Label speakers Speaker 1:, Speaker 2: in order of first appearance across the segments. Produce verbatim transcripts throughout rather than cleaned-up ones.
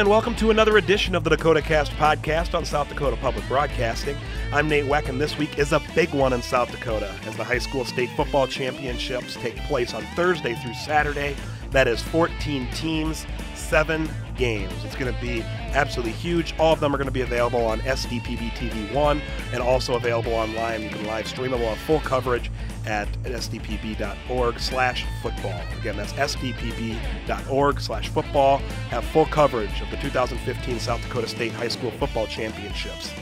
Speaker 1: and welcome to another edition of the Dakota Cast podcast on South Dakota Public Broadcasting. I'm Nate Weck, and this week is a big one in South Dakota as the high school state football championships take place on Thursday through Saturday. That is fourteen teams, seven games. It's going to be absolutely huge. All of them are going to be available on S D P B T V one and also available online. You can live stream them. We'll have full coverage at S D P B dot org slash football. Again, that's S D P B dot org slash football. Have full coverage of the two thousand fifteen South Dakota State High School Football Championships.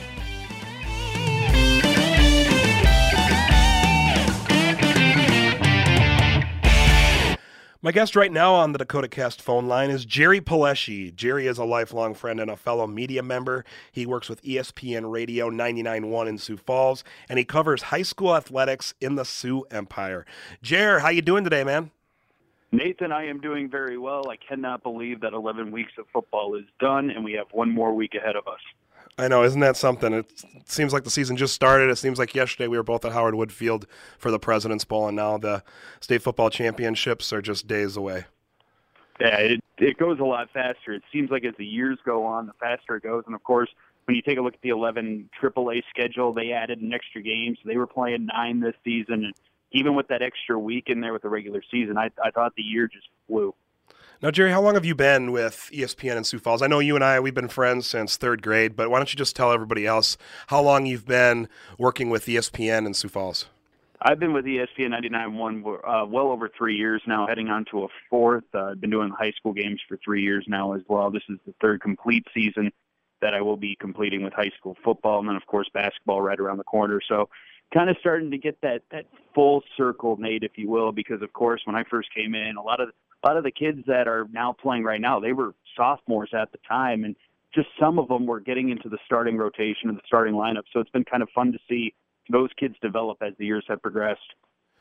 Speaker 1: My guest right now on the Dakota Cast phone line is Jerry Pileschy. Jerry is a lifelong friend and a fellow media member. He works with E S P N Radio ninety-nine point one in Sioux Falls, and he covers high school athletics in the Sioux Empire. Jer, how you doing today, man?
Speaker 2: Nathan, I am doing very well. I cannot believe that eleven weeks of football is done, and we have one more week ahead of us.
Speaker 1: I know, isn't that something? It seems like the season just started. It seems like yesterday we were both at Howard Wood Field for the President's Bowl, and now the state football championships are just days away.
Speaker 2: Yeah, it, it goes a lot faster. It seems like as the years go on, the faster it goes. And, of course, when you take a look at the eleven triple A schedule, they added an extra game. So they were playing nine this season. And even with that extra week in there with the regular season, I, I thought the year just flew.
Speaker 1: Now, Jerry, how long have you been with E S P N in Sioux Falls? I know you and I, we've been friends since third grade, but why don't you just tell everybody else how long you've been working with E S P N in Sioux Falls?
Speaker 2: I've been with E S P N ninety-nine point one uh, well over three years now, heading on to a fourth. Uh, I've been doing high school games for three years now as well. This is the third complete season that I will be completing with high school football, and then, of course, basketball right around the corner. So kind of starting to get that, that full circle, Nate, if you will, because, of course, when I first came in, a lot of A lot of the kids that are now playing right now, they were sophomores at the time, and just some of them were getting into the starting rotation and the starting lineup. So it's been kind of fun to see those kids develop as the years have progressed.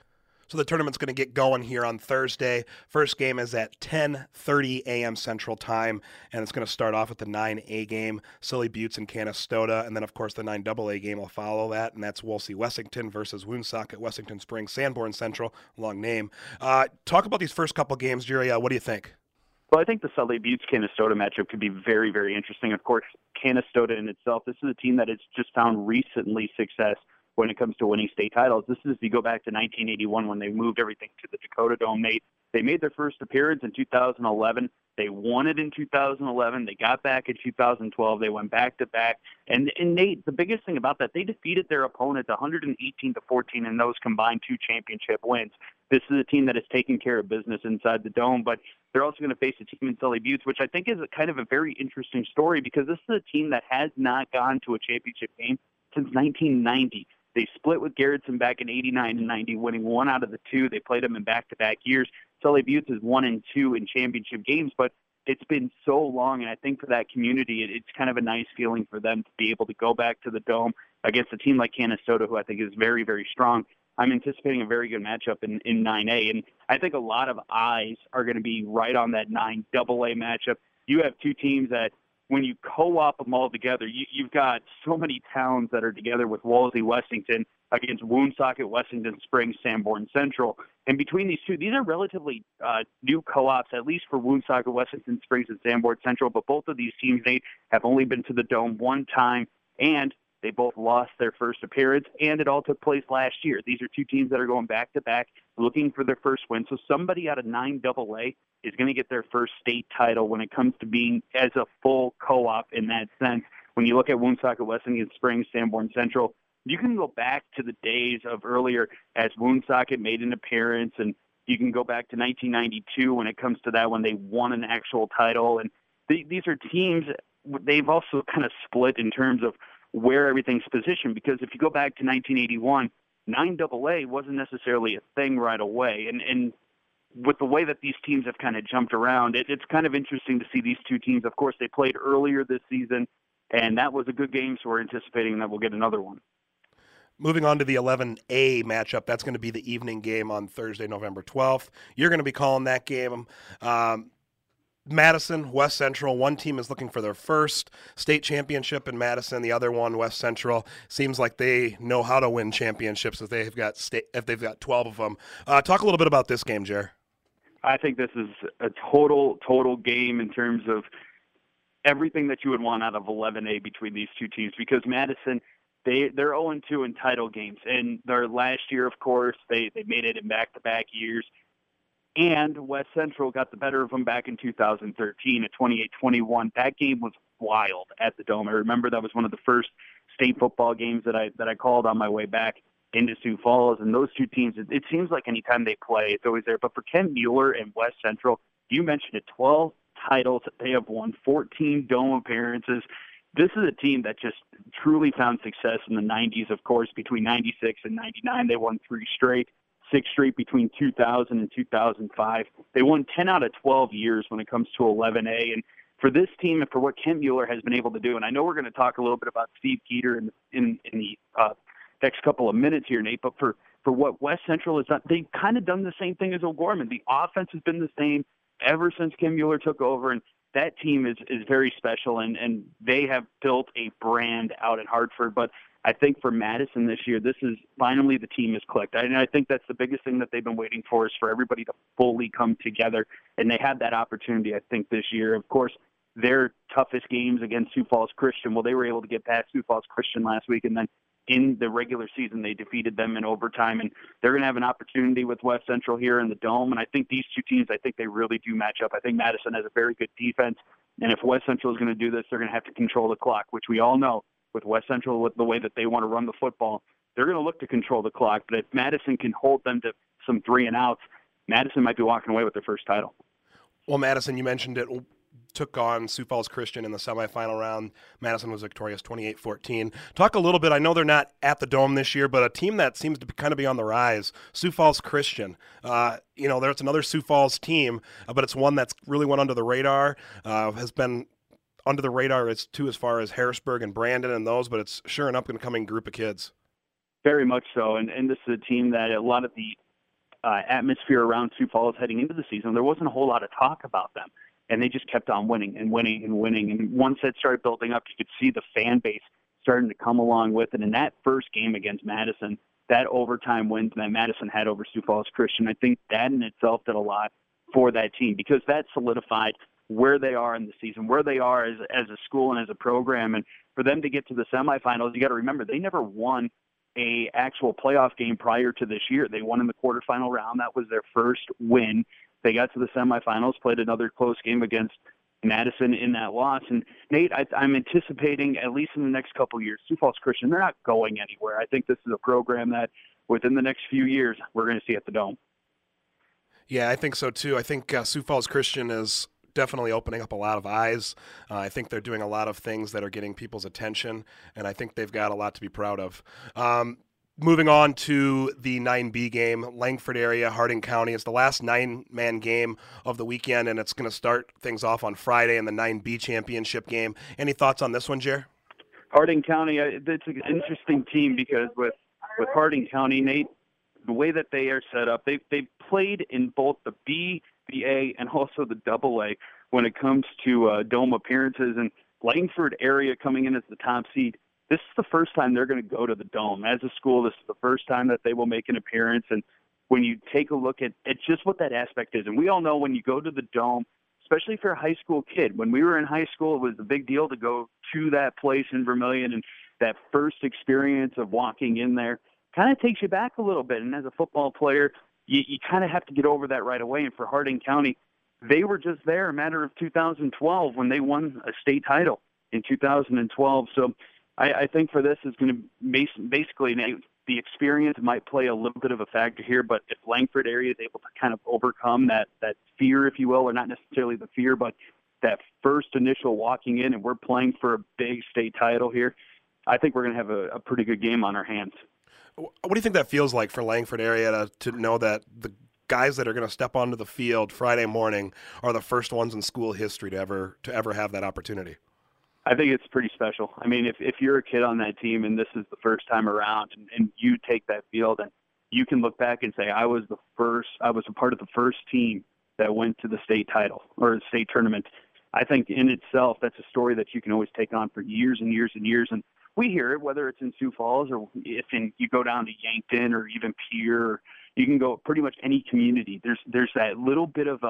Speaker 1: So the tournament's going to get going here on Thursday. First game is at ten thirty a.m. Central Time, and it's going to start off with the nine A game, Silly Buttes and Canastota, and then, of course, the nine double A game will follow that, and that's Wolsey Wessington versus Woonsocket Wessington Springs Sanborn Central, long name. Uh, talk about these first couple games, Jerry. Uh, what do you think?
Speaker 2: Well, I think the Sully Buttes-Canastota matchup could be very, very interesting. Of course, Canastota in itself, this is a team that has just found recently success when it comes to winning state titles. This is if you go back to nineteen eighty-one when they moved everything to the Dakota Dome. They, they made their first appearance in two thousand eleven. They won it in two thousand eleven. They got back in two thousand twelve. They went back-to-back. And, and Nate, the biggest thing about that, they defeated their opponent one hundred eighteen to fourteen in those combined two championship wins. This is a team that is taking care of business inside the Dome, but they're also going to face a team in Sully Buttes, which I think is a kind of a very interesting story because this is a team that has not gone to a championship game since nineteen ninety. They split with Garrettson back in eighty-nine and ninety, winning one out of the two. They played them in back-to-back years. Sully Buttes is one and two in championship games, but it's been so long, and I think for that community, it, it's kind of a nice feeling for them to be able to go back to the Dome against a team like Canastota, who I think is very, very strong. I'm anticipating a very good matchup in, in nine A, and I think a lot of eyes are going to be right on that nine double A matchup. You have two teams that, when you co-op them all together, you, you've got so many towns that are together with Wolsey Wessington against Woonsocket Wessington Springs Sanborn Central. And between these two, these are relatively uh, new co-ops, at least for Woonsocket Wessington Springs and Sanborn Central. But both of these teams, they have only been to the Dome one time, and they both lost their first appearance, and it all took place last year. These are two teams that are going back-to-back, looking for their first win. So somebody out of nine double A is going to get their first state title when it comes to being as a full co-op in that sense. When you look at Woonsocket Wessington Springs, Sanborn Central, you can go back to the days of earlier as Woonsocket made an appearance, and you can go back to nineteen ninety-two when it comes to that, when they won an actual title. And th- these are teams, they've also kind of split in terms of where everything's positioned, because if you go back to nineteen eighty-one, nine double A wasn't necessarily a thing right away. And, and with the way that these teams have kind of jumped around, it, it's kind of interesting to see these two teams. Of course, they played earlier this season, and that was a good game, so we're anticipating that we'll get another one.
Speaker 1: Moving on to the eleven A matchup, that's going to be the evening game on Thursday, November twelfth. You're going to be calling that game. Um, Madison, West Central, one team is looking for their first state championship in Madison. The other one, West Central, seems like they know how to win championships if they've got state, if they've got twelve of them. Uh, talk a little bit about this game, Jer.
Speaker 2: I think this is a total, total game in terms of everything that you would want out of eleven A between these two teams, because Madison, they, they're oh and two in title games. And their last year, of course, they, they made it in back-to-back years. And West Central got the better of them back in two thousand thirteen at twenty-eight twenty-one. That game was wild at the Dome. I remember that was one of the first state football games that I that I called on my way back into Sioux Falls. And those two teams, it, it seems like anytime they play, it's always there. But for Kent Mueller and West Central, you mentioned it, twelve titles. They have won fourteen Dome appearances. This is a team that just truly found success in the nineties, of course. Between ninety-six and ninety-nine, they won three straight. Six straight between two thousand and two thousand five. They won ten out of twelve years when it comes to eleven A. And for this team and for what Kent Mueller has been able to do, and I know we're going to talk a little bit about Steve Keeter in, in, in the uh, next couple of minutes here, Nate, but for, for what West Central has done, they've kind of done the same thing as O'Gorman. The offense has been the same ever since Kent Mueller took over, and that team is, is very special, and, and they have built a brand out in Hartford. But I think for Madison this year, this is finally the team has clicked. And I think that's the biggest thing that they've been waiting for, is for everybody to fully come together. And they had that opportunity, I think, this year. Of course, their toughest games against Sioux Falls Christian, well, they were able to get past Sioux Falls Christian last week. And then in the regular season, they defeated them in overtime. And they're going to have an opportunity with West Central here in the Dome. And I think these two teams, I think they really do match up. I think Madison has a very good defense. And if West Central is going to do this, they're going to have to control the clock, which we all know. With West Central, with the way that they want to run the football, they're going to look to control the clock. But if Madison can hold them to some three and outs, Madison might be walking away with their first title.
Speaker 1: Well, Madison, you mentioned it, took on Sioux Falls Christian in the semifinal round. Madison was victorious twenty-eight fourteen. Talk a little bit, I know they're not at the Dome this year, but a team that seems to be, kind of be on the rise, Sioux Falls Christian. Uh, you know, there's another Sioux Falls team, uh, but it's one that's really went under the radar, uh, has been under the radar as too as far as Harrisburg and Brandon and those, but it's sure an up-and-coming group of kids.
Speaker 2: Very much so, and, and this is a team that a lot of the uh, atmosphere around Sioux Falls heading into the season, there wasn't a whole lot of talk about them, and they just kept on winning and winning and winning, and once that started building up, you could see the fan base starting to come along with it, and that first game against Madison, that overtime win that Madison had over Sioux Falls Christian, I think that in itself did a lot for that team, because that solidified where they are in the season, where they are as as a school and as a program. And for them to get to the semifinals, you got to remember, they never won a actual playoff game prior to this year. They won in the quarterfinal round. That was their first win. They got to the semifinals, played another close game against Madison in that loss. And Nate, I, I'm anticipating, at least in the next couple of years, Sioux Falls Christian, they're not going anywhere. I think this is a program that within the next few years, we're going to see at the Dome.
Speaker 1: Yeah, I think so too. I think uh, Sioux Falls Christian is definitely opening up a lot of eyes. Uh, I think they're doing a lot of things that are getting people's attention, and I think they've got a lot to be proud of. Um, moving on to the nine B game, Langford area, Harding County. It's the last nine-man game of the weekend, and it's going to start things off on Friday in the nine B championship game. Any thoughts on this one, Jer?
Speaker 2: Harding County, it's an interesting team because with, with Harding County, Nate, the way that they are set up, they've, they've played in both the B, the A, and also the double A when it comes to uh, Dome appearances. And Langford area coming in as the top seed, this is the first time they're going to go to the Dome. As a school, this is the first time that they will make an appearance. And when you take a look at, at just what that aspect is, and we all know when you go to the Dome, especially for a high school kid, when we were in high school, it was a big deal to go to that place in Vermilion, and that first experience of walking in there kind of takes you back a little bit. And as a football player, you, you kind of have to get over that right away. And for Harding County, they were just there a matter of two thousand twelve when they won a state title in two thousand twelve. So I, I think for this is going to basically the experience might play a little bit of a factor here, but if Langford area is able to kind of overcome that, that fear, if you will, or not necessarily the fear, but that first initial walking in and we're playing for a big state title here, I think we're going to have a, a pretty good game on our hands.
Speaker 1: What do you think that feels like for Langford area to, to know that the guys that are going to step onto the field Friday morning are the first ones in school history to ever to ever have that opportunity?
Speaker 2: I think it's pretty special. I mean, if, if you're a kid on that team and this is the first time around and, and you take that field and you can look back and say, I was the first, I was a part of the first team that went to the state title or the state tournament. I think in itself, that's a story that you can always take on for years and years and years. And we hear it, whether it's in Sioux Falls or if in, you go down to Yankton or even Pierre, or you can go pretty much any community. There's, there's that little bit of a,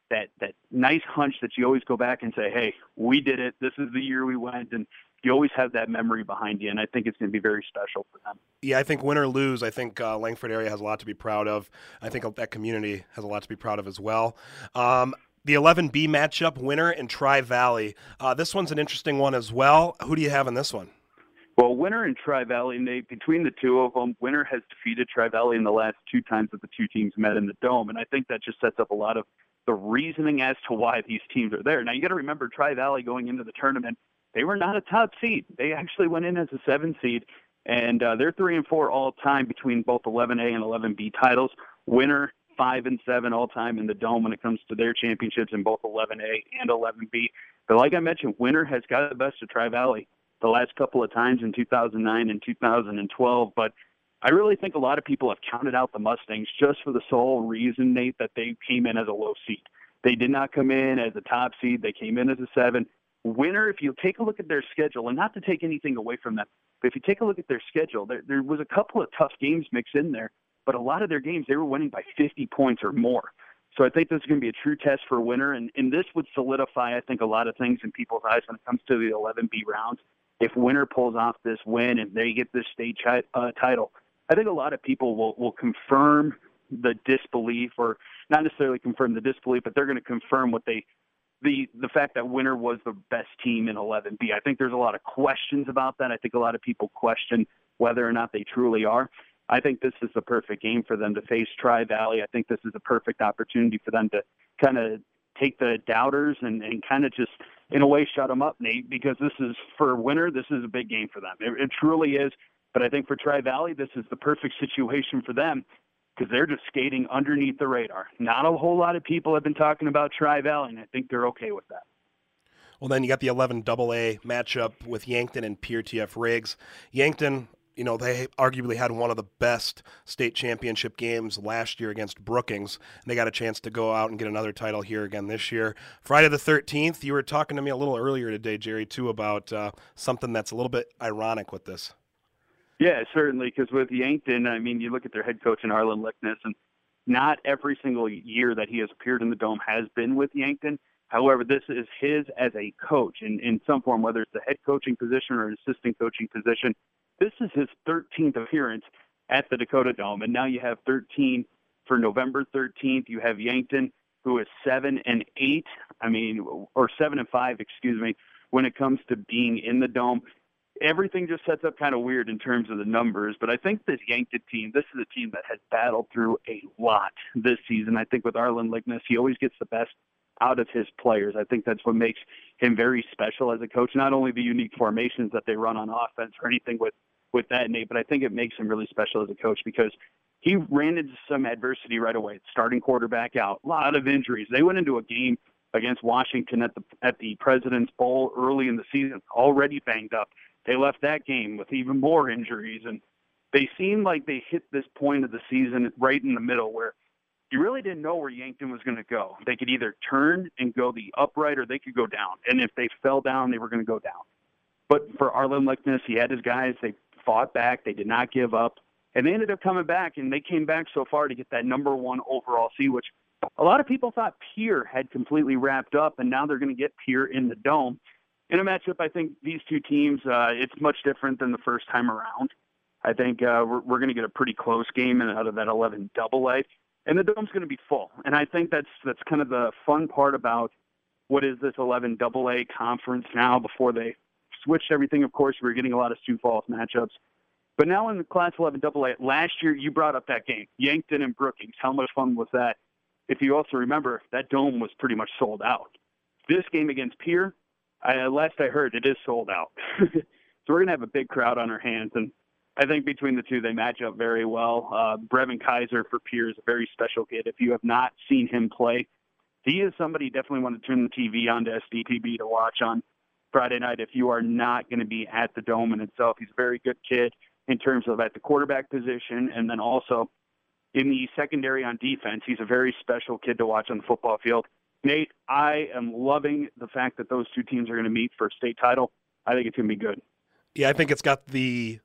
Speaker 2: that that nice hunch that you always go back and say, hey, we did it. This is the year we went. And you always have that memory behind you, and I think it's going to be very special for them.
Speaker 1: Yeah, I think win or lose, I think uh, Langford area has a lot to be proud of. I think that community has a lot to be proud of as well. Um, the eleven B matchup, Winter and Tri-Valley. Uh, this one's an interesting one as well. Who do you have in this one?
Speaker 2: Well, Winter and Tri-Valley, Nate, between the two of them, Winter has defeated Tri-Valley in the last two times that the two teams met in the Dome, and I think that just sets up a lot of the reasoning as to why these teams are there. Now, you got to remember Tri-Valley going into the tournament, they were not a top seed. They actually went in as a seven seed, and uh, they're three and four all time between both eleven A and eleven B titles. Winter five and seven all time in the Dome when it comes to their championships in both eleven A and eleven B. But like I mentioned, Winter has got the best of Tri-Valley the last couple of times in two thousand nine and two thousand twelve. But I really think a lot of people have counted out the Mustangs just for the sole reason, Nate, that they came in as a low seed. They did not come in as a top seed. They came in as a seven. Winter, if you take a look at their schedule, and not to take anything away from them, but if you take a look at their schedule, there, there was a couple of tough games mixed in there, but a lot of their games, they were winning by fifty points or more. So I think this is going to be a true test for Winter, and, and this would solidify, I think, a lot of things in people's eyes when it comes to the eleven B rounds. If Winter pulls off this win and they get this state chi- uh, title, I think a lot of people will, will confirm the disbelief, or not necessarily confirm the disbelief, but they're going to confirm what they the the fact that Winter was the best team in eleven B. I think there's a lot of questions about that. I think a lot of people question whether or not they truly are. I think this is the perfect game for them to face Tri-Valley. I think this is a perfect opportunity for them to kind of take the doubters and, and kind of just, in a way, shut them up, Nate, because this is, for Winter, this is a big game for them. It, it truly is. But I think for Tri-Valley, this is the perfect situation for them, because they're just skating underneath the radar. Not a whole lot of people have been talking about Tri-Valley, and I think they're okay with that.
Speaker 1: Well, then you got the eleven double A matchup with Yankton and Pierre T F Riggs. Yankton, you know, they arguably had one of the best state championship games last year against Brookings, and they got a chance to go out and get another title here again this year. Friday the thirteenth, you were talking to me a little earlier today, Jerry, too, about uh, something that's a little bit ironic with this.
Speaker 2: Yeah, certainly, because with Yankton, I mean, you look at their head coach in Arlen Lickness, and not every single year that he has appeared in the Dome has been with Yankton. However, this is his as a coach in, in some form, whether it's the head coaching position or an assistant coaching position. This is his thirteenth appearance at the Dakota Dome, and now you have thirteen for November thirteenth. You have Yankton, who is seven and eight. I mean, or seven and five, excuse me, when it comes to being in the Dome. Everything just sets up kind of weird in terms of the numbers, but I think this Yankton team, this is a team that has battled through a lot this season. I think with Arlen Lickness, he always gets the best out of his players. I think that's what makes him very special as a coach, not only the unique formations that they run on offense or anything with, with that, Nate, but I think it makes him really special as a coach because he ran into some adversity right away. Starting quarterback out, a lot of injuries. They went into a game against Washington at the at the President's Bowl early in the season, already banged up. They left that game with even more injuries, and they seemed like they hit this point of the season right in the middle where you really didn't know where Yankton was going to go. They could either turn and go the upright or they could go down. And if they fell down, they were going to go down. But for Arlen Lickness, he had his guys. They fought back. They did not give up. And they ended up coming back, and they came back so far to get that number one overall seed, which a lot of people thought Pierre had completely wrapped up, and now they're going to get Pierre in the Dome. In a matchup, I think these two teams, uh, it's much different than the first time around. I think uh, we're, we're going to get a pretty close game out of that eleven double A. And the Dome's going to be full. And I think that's that's kind of the fun part about what is this eleven double A conference now. Before they switched everything, of course, we were getting a lot of Sioux Falls matchups. But now in the Class eleven double A, last year you brought up that game, Yankton and Brookings. How much fun was that? If you also remember, that Dome was pretty much sold out. This game against Pierre, I, last I heard, it is sold out. So we're going to have a big crowd on our hands. And I think between the two, they match up very well. Uh, Brevin Kaiser for Pierre is a very special kid. If you have not seen him play, he is somebody you definitely want to turn the T V on to S D P B to watch on Friday night if you are not going to be at the Dome in itself. He's a very good kid in terms of at the quarterback position, and then also in the secondary on defense. He's a very special kid to watch on the football field. Nate, I am loving the fact that those two teams are going to meet for a state title. I think it's going to be good.
Speaker 1: Yeah, I think it's got the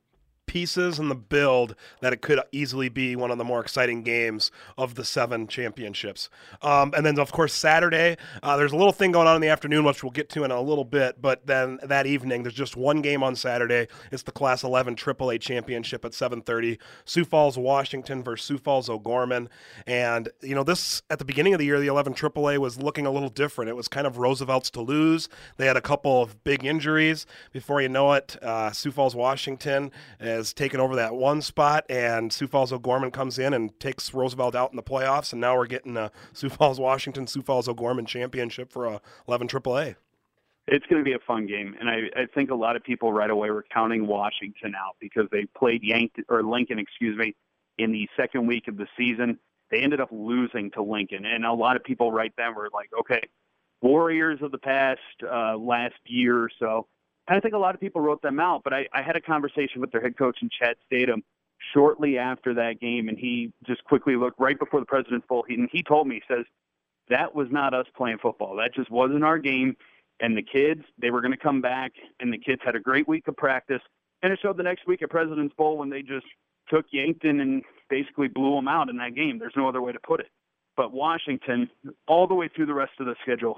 Speaker 1: pieces in the build that it could easily be one of the more exciting games of the seven championships. Um, and then, of course, Saturday, uh, there's a little thing going on in the afternoon, which we'll get to in a little bit. But then that evening, there's just one game on Saturday. It's the Class eleven triple A championship at seven thirty. Sioux Falls, Washington versus Sioux Falls, O'Gorman. And, you know, this, at the beginning of the year, the eleven triple A was looking a little different. It was kind of Roosevelt's to lose. They had a couple of big injuries. Before you know it, uh, Sioux Falls, Washington has taken over that one spot, and Sioux Falls O'Gorman comes in and takes Roosevelt out in the playoffs, and now we're getting a Sioux Falls, Washington, Sioux Falls O'Gorman championship for a eleven triple A.
Speaker 2: It's going to be a fun game, and I, I think a lot of people right away were counting Washington out because they played Yankton, or Lincoln, excuse me, in the second week of the season. They ended up losing to Lincoln, and a lot of people right then were like, okay, Warriors of the past uh, last year or so. And I think a lot of people wrote them out, but I, I had a conversation with their head coach in Chad Statham shortly after that game, and he just quickly looked right before the President's Bowl, and he told me, he says, that was not us playing football. That just wasn't our game. And the kids, they were going to come back, and the kids had a great week of practice. And it showed the next week at President's Bowl when they just took Yankton and basically blew them out in that game. There's no other way to put it. But Washington, all the way through the rest of the schedule,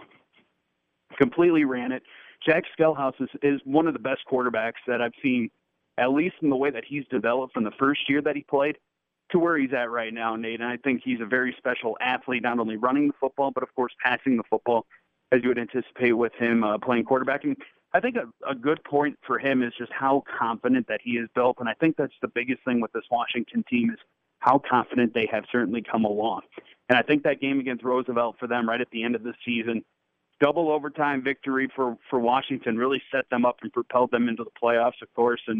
Speaker 2: completely ran it. Jack Skellhouse is, is one of the best quarterbacks that I've seen, at least in the way that he's developed from the first year that he played to where he's at right now, Nate. And I think he's a very special athlete, not only running the football, but, of course, passing the football, as you would anticipate with him uh, playing quarterback. And I think a, a good point for him is just how confident that he is built. And I think that's the biggest thing with this Washington team is how confident they have certainly come along. And I think that game against Roosevelt for them right at the end of the season, double overtime victory for, for Washington, really set them up and propelled them into the playoffs, of course. And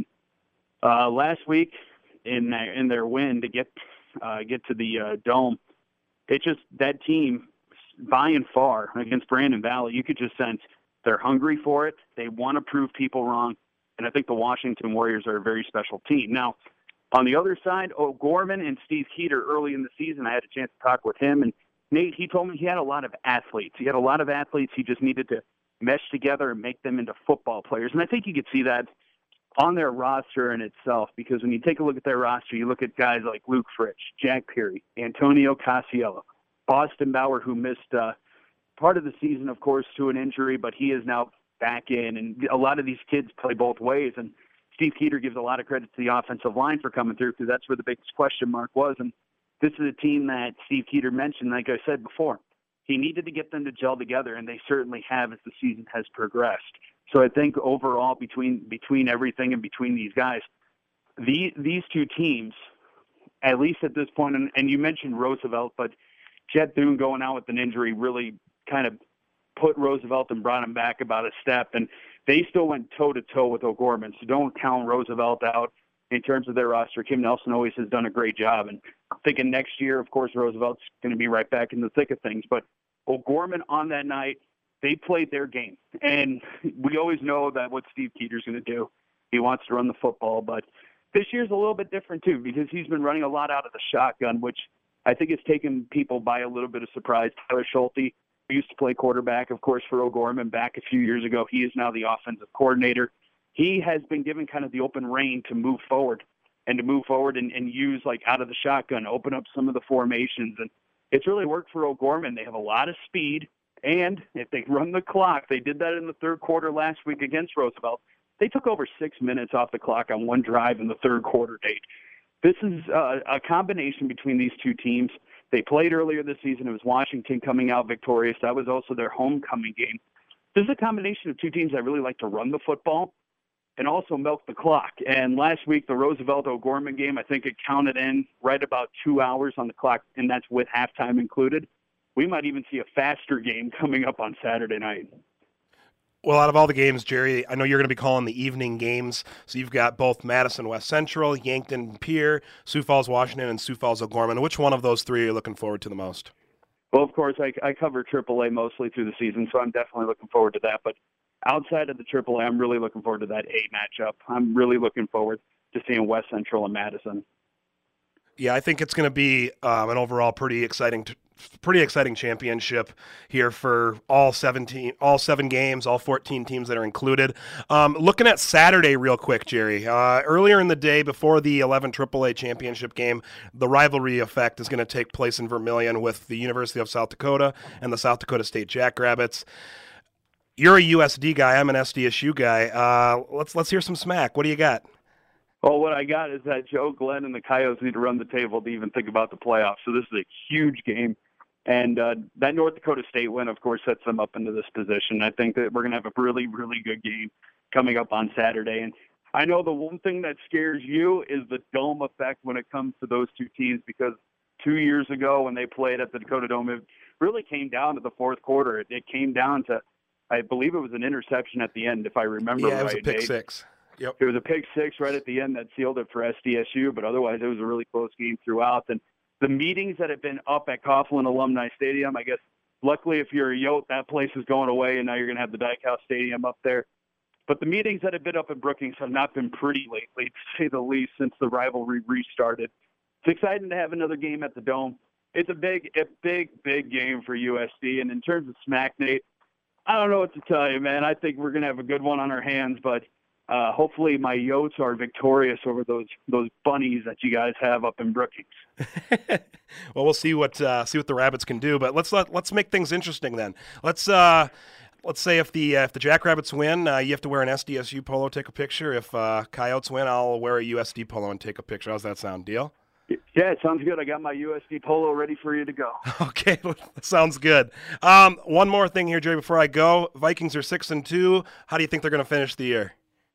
Speaker 2: uh, last week in their, in their win to get uh, get to the uh, Dome, it just, that team, by and far, against Brandon Valley, you could just sense they're hungry for it. They want to prove people wrong. And I think the Washington Warriors are a very special team. Now, on the other side, O'Gorman and Steve Keeter, early in the season, I had a chance to talk with him, and Nate, he told me he had a lot of athletes. He had a lot of athletes. He just needed to mesh together and make them into football players. And I think you could see that on their roster in itself, because when you take a look at their roster, you look at guys like Luke Fritsch, Jack Perry, Antonio Casiello, Boston Bauer, who missed uh, part of the season, of course, to an injury, but he is now back in. And a lot of these kids play both ways. And Steve Keeter gives a lot of credit to the offensive line for coming through, because that's where the biggest question mark was. And this is a team that Steve Keeter mentioned, like I said before. He needed to get them to gel together, and they certainly have as the season has progressed. So I think overall, between between everything and between these guys, the, these two teams, at least at this point, and, and you mentioned Roosevelt, but Jed Thune going out with an injury really kind of put Roosevelt and brought him back about a step, and they still went toe-to-toe with O'Gorman, so don't count Roosevelt out in terms of their roster. Kim Nelson always has done a great job, and I'm thinking next year, of course, Roosevelt's going to be right back in the thick of things, but O'Gorman on that night, they played their game, and we always know that what Steve Keeter's going to do. He wants to run the football, but this year's a little bit different too, because he's been running a lot out of the shotgun, which I think has taken people by a little bit of surprise. Tyler Schulte, who used to play quarterback, of course, for O'Gorman back a few years ago, he is now the offensive coordinator. He has been given kind of the open rein to move forward and to move forward and, and use like out of the shotgun, open up some of the formations. And it's really worked for O'Gorman. They have a lot of speed. And if they run the clock, they did that in the third quarter last week against Roosevelt. They took over six minutes off the clock on one drive in the third quarter, Date. This is uh, a combination between these two teams. They played earlier this season. It was Washington coming out victorious. That was also their homecoming game. This is a combination of two teams that really like to run the football and also milk the clock. And last week, the Roosevelt-O'Gorman game, I think it counted in right about two hours on the clock, and that's with halftime included. We might even see a faster game coming up on Saturday night.
Speaker 1: Well, out of all the games, Jerry, I know you're going to be calling the evening games. So you've got both Madison West Central, Yankton Pier, Sioux Falls, Washington, and Sioux Falls, O'Gorman. Which one of those three are you looking forward to the most?
Speaker 2: Well, of course, I, I cover triple A mostly through the season, so I'm definitely looking forward to that. But outside of the triple A, I'm really looking forward to that A matchup. I'm really looking forward to seeing West Central and Madison.
Speaker 1: Yeah, I think it's going to be um, an overall pretty exciting t- pretty exciting championship here for all seventeen, all seven games, all fourteen teams that are included. Um, looking at Saturday real quick, Jerry. Uh, earlier in the day, before the eleven triple A championship game, the rivalry effect is going to take place in Vermilion with the University of South Dakota and the South Dakota State Jackrabbits. You're a U S D guy. I'm an S D S U guy. Uh, let's let's hear some smack. What do you got?
Speaker 2: Well, what I got is that Joe Glenn and the Coyotes need to run the table to even think about the playoffs. So this is a huge game. And uh, that North Dakota State win, of course, sets them up into this position. I think that we're going to have a really, really good game coming up on Saturday. And I know the one thing that scares you is the dome effect when it comes to those two teams, because two years ago when they played at the Dakota Dome, it really came down to the fourth quarter. It, it came down to, I believe it was an interception at the end, if I remember right.
Speaker 1: Yeah, it was
Speaker 2: right,
Speaker 1: a pick
Speaker 2: Nate.
Speaker 1: six. Yep.
Speaker 2: It was a pick six right at the end that sealed it for S D S U, but otherwise it was a really close game throughout. And the meetings that have been up at Coughlin Alumni Stadium, I guess, luckily if you're a Yote, that place is going away, and now you're going to have the Dyke Stadium up there. But the meetings that have been up in Brookings have not been pretty lately, to say the least, since the rivalry restarted. It's exciting to have another game at the Dome. It's a big, a big, big game for U S D. And in terms of smack, Nate, I don't know what to tell you, man. I think we're going to have a good one on our hands, but Uh, hopefully my Yotes are victorious over those those bunnies that you guys have up in Brookings.
Speaker 1: Well, we'll see what uh, see what the Rabbits can do, but let's let, let's make things interesting then. Let's uh, let's say if the uh, if the Jackrabbits win, uh, you have to wear an S D S U polo, take a picture. If uh, Coyotes win, I'll wear a U S D polo and take a picture. How's that sound? Deal?
Speaker 2: Yeah, it sounds good. I got my U S D polo ready for you to go.
Speaker 1: Okay, sounds good. Um, one more thing here, Jerry, before I go. Vikings are six and two. How do you think they're going to finish the year?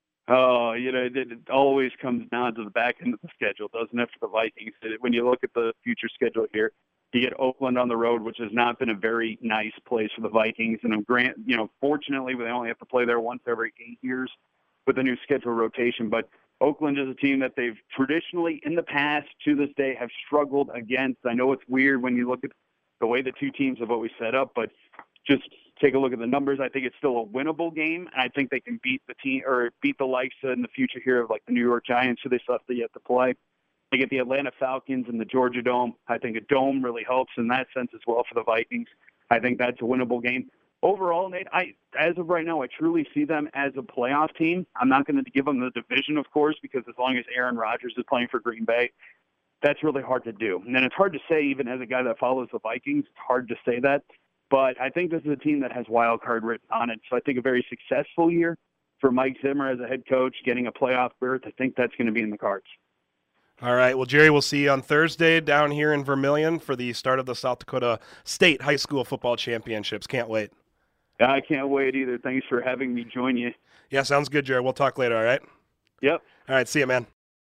Speaker 2: Oh, you know, it, it always comes down to the back end of the schedule, doesn't it, for the Vikings? When you look at the future schedule here, you get Oakland on the road, which has not been a very nice place for the Vikings. And grant, you know, fortunately, they only have to play there once every eight years with a new schedule rotation. But Oakland is a team that they've traditionally, in the past, to this day, have struggled against. I know it's weird when you look at the way the two teams have always set up, but just take a look at the numbers. I think it's still a winnable game. I think they can beat the team or beat the likes in the future here of like the New York Giants, who they still have to yet to play. They get the Atlanta Falcons and the Georgia Dome. I think a dome really helps in that sense as well for the Vikings. I think that's a winnable game. Overall, Nate, I as of right now, I truly see them as a playoff team. I'm not going to give them the division, of course, because as long as Aaron Rodgers is playing for Green Bay, that's really hard to do. And then it's hard to say, even as a guy that follows the Vikings, it's hard to say that. But I think this is a team that has wild card written on it. So I think a very successful year for Mike Zimmer as a head coach, getting a playoff berth. I think that's going to be in the cards.
Speaker 1: All right. Well, Jerry, we'll see you on Thursday down here in Vermilion for the start of the South Dakota State High School Football Championships. Can't wait.
Speaker 2: I can't wait either. Thanks for having me join you.
Speaker 1: Yeah, sounds good, Jerry. We'll talk later, all right?
Speaker 2: Yep.
Speaker 1: All right. See you, man.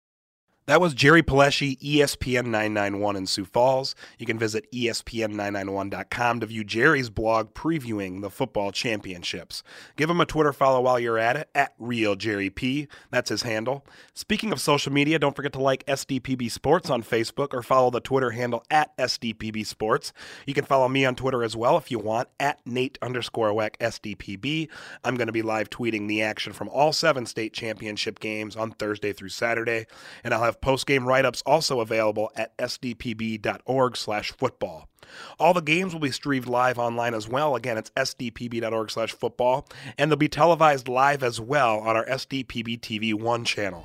Speaker 1: That was Jerry Peleschi, E S P N nine ninety-one in Sioux Falls. You can visit E S P N nine ninety-one dot com to view Jerry's blog previewing the football championships. Give him a Twitter follow while you're at it, at RealJerryP. That's his handle. Speaking of social media, don't forget to like S D P B Sports on Facebook or follow the Twitter handle at S D P B Sports. You can follow me on Twitter as well if you want, at Nate underscore Weck S D P B. I'm going to be live tweeting the action from all seven state championship games on Thursday through Saturday, and I'll have post-game write-ups also available at S D P B dot org slash football. All the games will be streamed live online as well. Again, it's S D P B dot org slash football, and they'll be televised live as well on our S D P B T V one channel.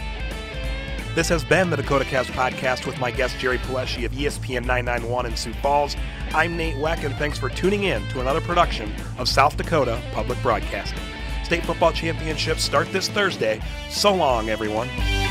Speaker 1: This has been the Dakota Cast podcast with my guest Jerry Peleschi of E S P N nine ninety-one in Sioux Falls. I'm Nate Weck, and thanks for tuning in to another production of South Dakota Public Broadcasting. State football championships start this Thursday. So long, everyone.